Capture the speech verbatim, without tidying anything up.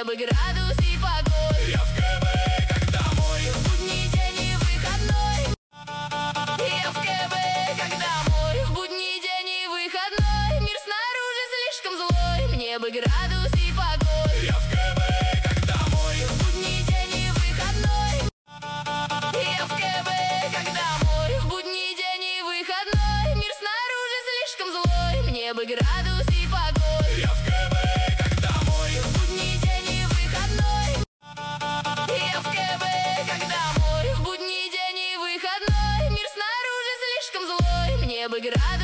бы градус и покой. Я в КБ, как домой. В будний день и выходной. Я в КБ, как домой. В будний день и выходной. Мир снаружи слишком злой. Мне бы градус и покой. Я в КБ, как домой. В будний день и выходной. Я в КБ, как домой. В будний день и выходной. Мир снаружи слишком злой. Мне бы градус и покой. Я в КБ, как домой. В будний день и выходной. Я в КБ, как домой. В будний день и выходной. Мир снаружи слишком злой. Мне бы градус